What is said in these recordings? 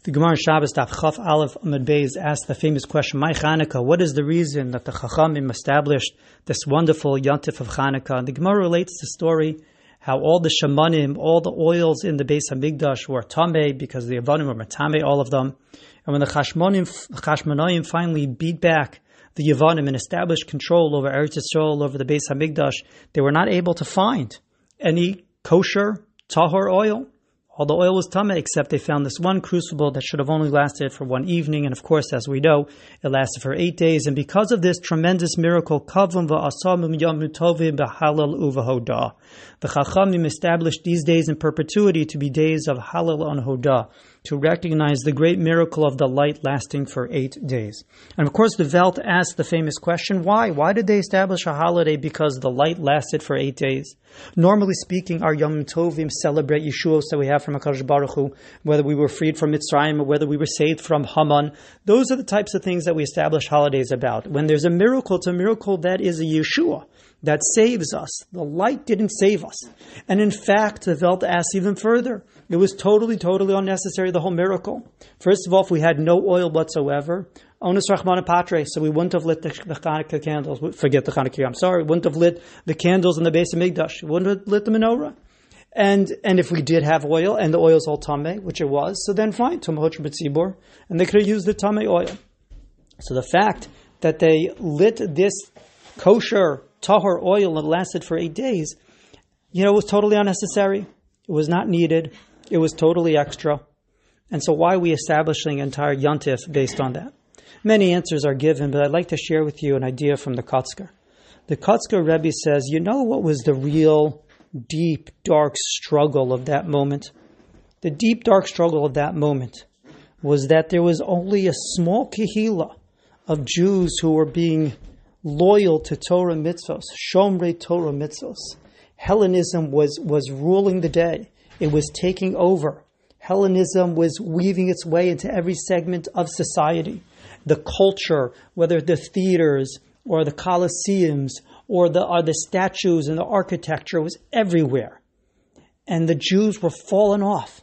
The Gemara in Shabbos Daf Chaf Aleph Amud Beis asked the famous question, "My Chanukah, what is the reason that the Chachamim established this wonderful Yontif of Chanukah?" And the Gemara relates the story how all the shamanim, all the oils in the Beis Hamikdash were tamei because the Yavanim were tamei, all of them. And when the Chashmonaim finally beat back the Yavanim and established control over Eretz Yisrael, over the Beis Hamikdash, they were not able to find any kosher tahor oil. All the oil was tameh, except they found this one crucible that should have only lasted for one evening. And of course, as we know, it lasted for 8 days. And because of this tremendous miracle, kavum va'asamim yamu tovim b'halal uvahodah, the Chachamim established these days in perpetuity to be days of halal and hodah, to recognize the great miracle of the light lasting for 8 days. And of course, the Welt asked the famous question, why? Why did they establish a holiday because the light lasted for 8 days? Normally speaking, our Yom Tovim celebrate Yeshuos that we have from HaKadosh Baruch Hu, whether we were freed from Mitzrayim or whether we were saved from Haman. Those are the types of things that we establish holidays about. When there's a miracle, it's a miracle that is a Yeshua, that saves us. The light didn't save us. And in fact, the Welt asks even further. It was totally unnecessary, the whole miracle. First of all, if we had no oil whatsoever, onus Rachmana Patre, so we wouldn't have lit the Chanukah candles. Forget the Chanukah, we wouldn't have lit the candles in the Beis Hamikdash. We wouldn't have lit the menorah. And if we did have oil, and the oil's all tamei, which it was, so then fine, Tumah B'tzibur, and they could have used the tamei oil. So the fact that they lit this kosher tahor oil and it lasted for 8 days, was totally unnecessary. It was not needed. It was totally extra. And so why are we establishing an entire Yontif based on that? Many answers are given, but I'd like to share with you an idea from the Kotzker. The Kotzker Rebbe says, what was the real deep, dark struggle of that moment? The deep, dark struggle of that moment was that there was only a small kehillah of Jews who were being loyal to Torah mitzvos, Shomrei Torah mitzvos. Hellenism was ruling the day. It was taking over. Hellenism was weaving its way into every segment of society. The culture, whether the theaters or the Colosseums or the statues and the architecture, was everywhere. And the Jews were falling off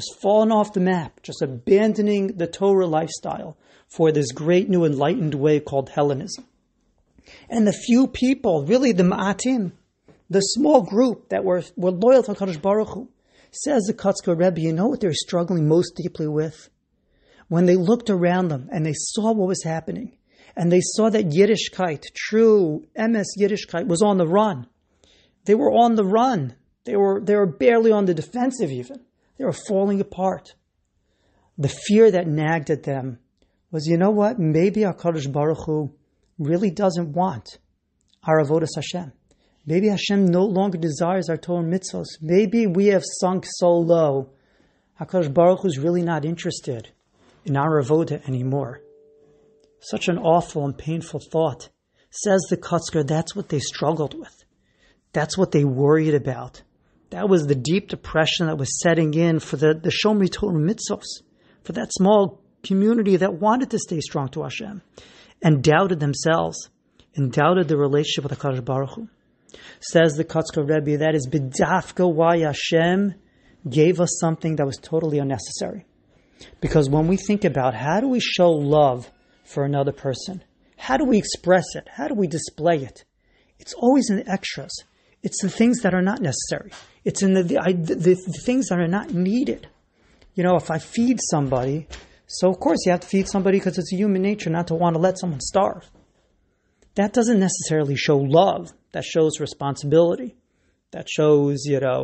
the map, just abandoning the Torah lifestyle for this great new enlightened way called Hellenism. And the few people, really the Ma'atim, the small group that were loyal to HaKadosh Baruch Hu, says the Kotzker Rebbe, you know what they're struggling most deeply with? When they looked around them and they saw what was happening, and they saw that Yiddishkeit, true MS Yiddishkeit, was on the run. They were on the run. They were barely on the defensive even. They were falling apart. The fear that nagged at them was, maybe HaKadosh Baruch Hu really doesn't want our avodas Hashem. Maybe Hashem no longer desires our Torah mitzvos. Maybe we have sunk so low, HaKadosh Baruch Hu is really not interested in our avodah anymore. Such an awful and painful thought. Says the Kotzker, that's what they struggled with. That's what they worried about. That was the deep depression that was setting in for the Shomrei Torah mitzvos, for that small community that wanted to stay strong to Hashem, and doubted themselves, and doubted the relationship with HaKadosh Baruch Hu. Says the Kotzker Rebbe, that is b'dafka why Hashem gave us something that was totally unnecessary. Because when we think about how do we show love for another person, how do we express it, how do we display it, it's always in the extras. It's the things that are not necessary. It's in the things that are not needed. If I feed somebody, so of course you have to feed somebody because it's a human nature not to want to let someone starve. That doesn't necessarily show love. That shows responsibility. That shows,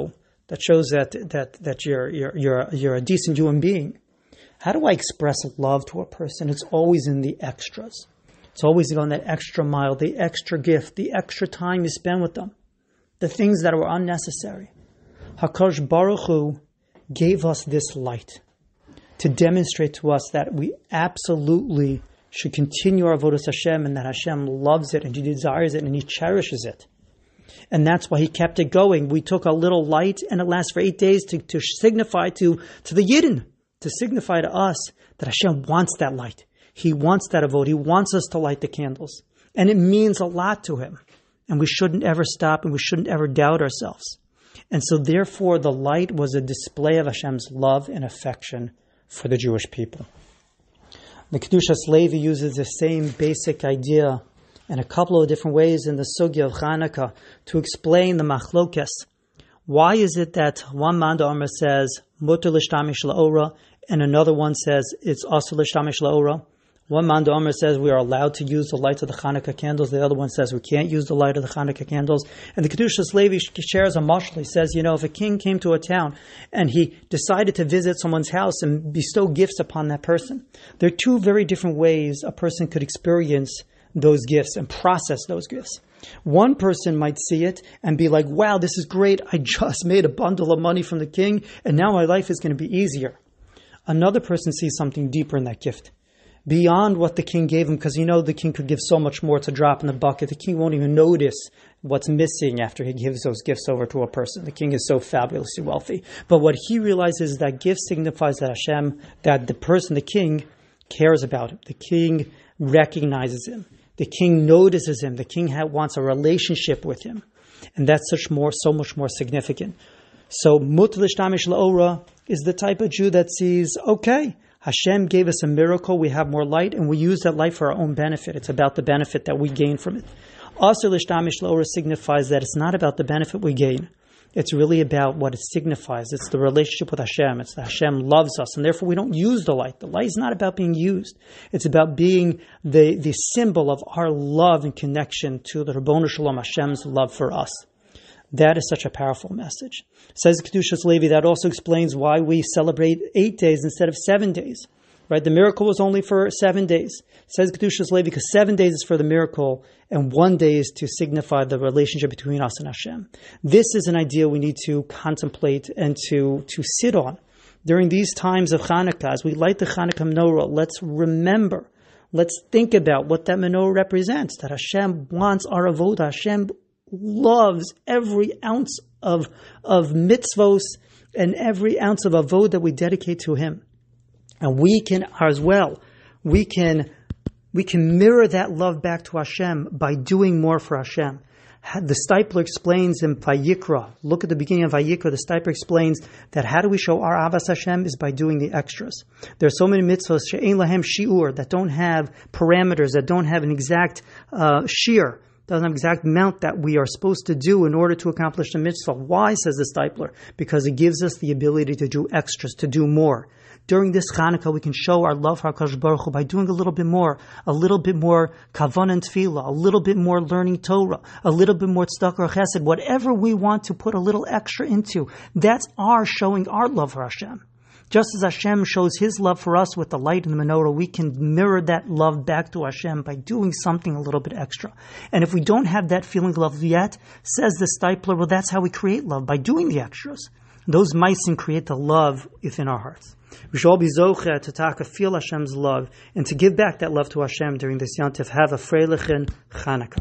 that you're a decent human being. How do I express love to a person? It's always in the extras. It's always going that extra mile, the extra gift, the extra time you spend with them. The things that are unnecessary. HaKadosh Baruch Hu gave us this light to demonstrate to us that we absolutely should continue our avodas Hashem, and that Hashem loves it and He desires it and He cherishes it. And that's why He kept it going. We took a little light and it lasts for 8 days to signify to the Yidden, to signify to us that Hashem wants that light. He wants that avodah. He wants us to light the candles. And it means a lot to Him. And we shouldn't ever stop and we shouldn't ever doubt ourselves. And so therefore the light was a display of Hashem's love and affection for the Jewish people. The Kedushas Levi uses the same basic idea in a couple of different ways in the Sugya of Chanukah to explain the machlokes. Why is it that one man d'Omer says mutar l'shtamish la'ora and another one says it's asur l'shtamish la'ora? One man d'Omer says we are allowed to use the light of the Chanukah candles. The other one says we can't use the light of the Chanukah candles. And the Kedushas Levi shares a mashal. He says, if a king came to a town and he decided to visit someone's house and bestow gifts upon that person, there are two very different ways a person could experience those gifts and process those gifts. One person might see it and be like, wow, this is great. I just made a bundle of money from the king and now my life is going to be easier. Another person sees something deeper in that gift, beyond what the king gave him, because the king could give so much more. It's a drop in the bucket. The king won't even notice what's missing after he gives those gifts over to a person. The king is so fabulously wealthy. But what he realizes is that gift signifies that Hashem, that the person, the king, cares about him. The king recognizes him. The king notices him. The king wants a relationship with him. And that's so much more significant. So, mutar l'shtamish la'ora is the type of Jew that sees, okay, Hashem gave us a miracle, we have more light, and we use that light for our own benefit. It's about the benefit that we gain from it. Asur l'shtamish la'ora signifies that it's not about the benefit we gain. It's really about what it signifies. It's the relationship with Hashem. It's that Hashem loves us, and therefore we don't use the light. The light is not about being used. It's about being the symbol of our love and connection to the Ribono Shel Olam, Hashem's love for us. That is such a powerful message. Says Kedushas Levi, that also explains why we celebrate 8 days instead of 7 days. Right? The miracle was only for 7 days. Says Kedushas Levi, because 7 days is for the miracle and 1 day is to signify the relationship between us and Hashem. This is an idea we need to contemplate and to sit on. During these times of Chanukah, as we light the Chanukah menorah, let's remember, let's think about what that menorah represents, that Hashem wants our avodah. Hashem loves every ounce of mitzvos and every ounce of avodah that we dedicate to Him. And we can as well, we can mirror that love back to Hashem by doing more for Hashem. The Steipler explains in Vayikra, look at the beginning of Vayikra, the Steipler explains that how do we show our Avas Hashem is by doing the extras. There are so many mitzvahs, she'ein lahem shi'ur, that don't have parameters, that don't have an exact shear, doesn't have an exact amount that we are supposed to do in order to accomplish the mitzvah. Why, says the Steipler? Because it gives us the ability to do extras, to do more. During this Chanukah, we can show our love for HaKadosh Baruch Hu by doing a little bit more kavanah and tefillah, a little bit more learning Torah, a little bit more tzedakah or chesed, whatever we want to put a little extra into. That's our showing our love for Hashem. Just as Hashem shows His love for us with the light in the menorah, we can mirror that love back to Hashem by doing something a little bit extra. And if we don't have that feeling of love yet, says the Steipler, well, that's how we create love, by doing the extras. Those meisim create the love within our hearts. We should all be zocher to feel Hashem's love and to give back that love to Hashem during this Yontif. Have a freilichen Chanukah.